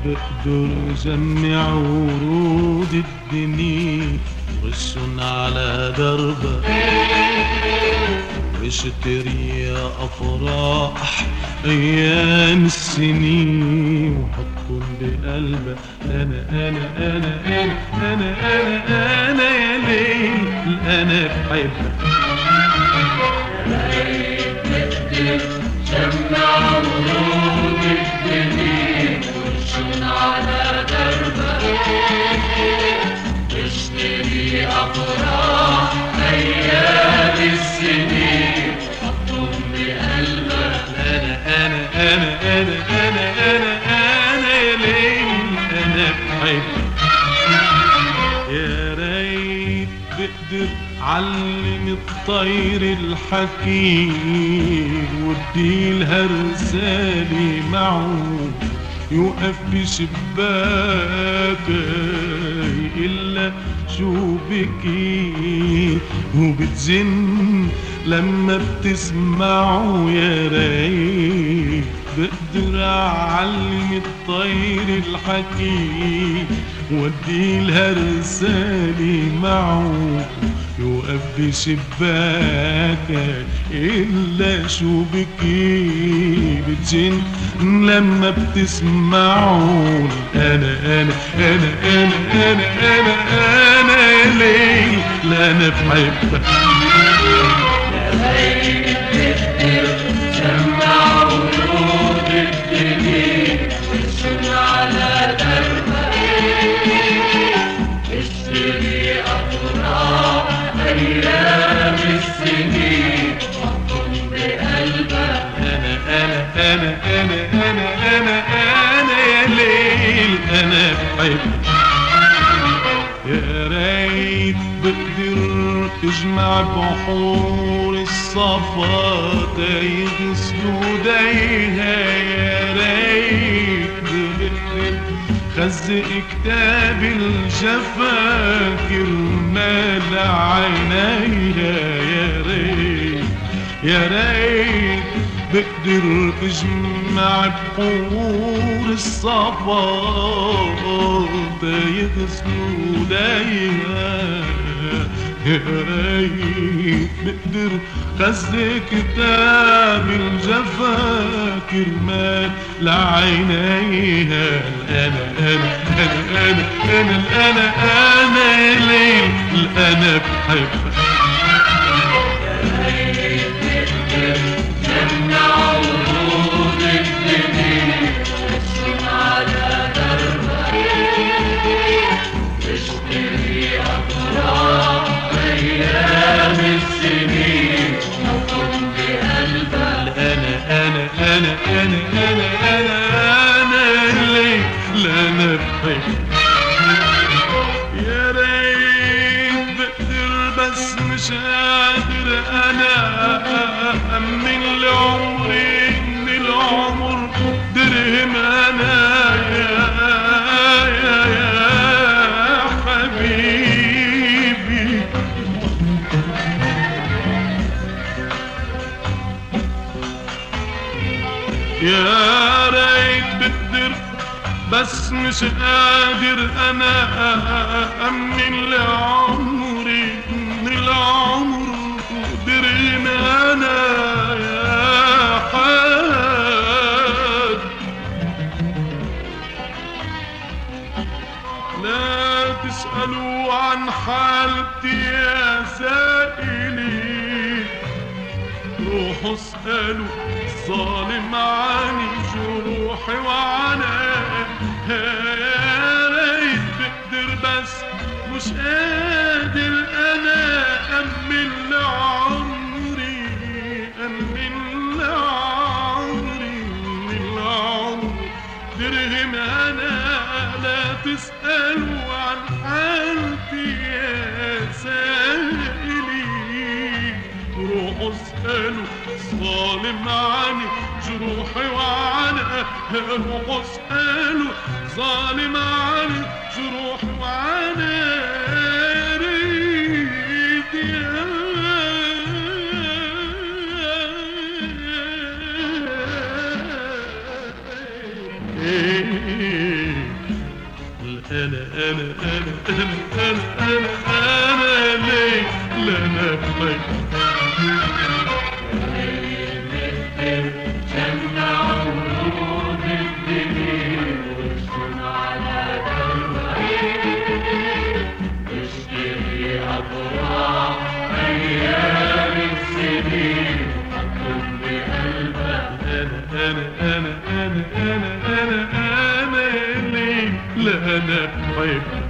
بقدر جمع ورود الدنيا غش على دربه واشتري أفراح أيام السنين وحطهم بقلبك أنا أنا أنا أنا أنا أنا أنا يا ليل أنا بحبك يا ليل بقدر جمع ورود الدنيا وش على دربك اشتري أفراح أيام السنين حطهم بقلبك أنا أنا أنا أنا أنا أنا يا ليل أنا بحبك يا ريت بقدر علم الطير الحكيم واديلها رسالة معه يوقف بشباكي إلا شو بكي وبتزن لما بتسمعه يا ريت بقدر أعلم الطير الحكي واديلها رسالة معه يوقف بشباكك إلا شو بكي بتجن لما بتسمعون أنا أنا أنا أنا أنا أنا أنا يا ليل لا أنا بحبك يا ليل بقدر جمع ورود الدنيا وش على دربك اشتري أفراح أيام السنين حطهم بقلبك أنا أنا أنا أنا أنا أنا أنا يا ليل أنا بحبك يا ريت بقدر اجمع بحور الصفا يغسلوا ديها يا ريت بقدر خزق كتاب الجفا كرمال عينيها يا ريت يا ريت بقدر اجمع بحور الصفا يغسلوا ديها يا ريت بقدر خزق كتاب الجفا كرمال لعينيها انا انا انا انا انا انا انا يا ليل انا بحبك يا ليل بقدر جمع ورود الدنيا وش على دربك اشتري أفراح أيام السنين حطهم بقلبك أنا أنا أنا أنا أنا أنا أنا اللي لا أنا بحبك يا ريت بقدر بس مش قادر أنا أمن لعمري من العمر درهم أنا يا حبيبي يا ريت بقدر بس مش قادر انا امن لعمري من العمر قدرين انا يا حد لا تسألوا عن حالتي يا سائلين روحوا اسألوا الظالم عن جروحي وعناء يا ريت بقدر بس مش قادر انا امن لعمري امن لعمري من العمر درهم انا لا تسألوا عن حالتي يا سائلين روحوا اسألوا ظالم عني جروحي وعناء روحوا اسألوا ظالم عني جروحي وعناء ريت يا أنا ليه لا أنا بحب جمع ورود الدنيا وارسم على دربك اشتري أفراح أيام السنين اطلب بقلبك أنا ليه لا أنا بحب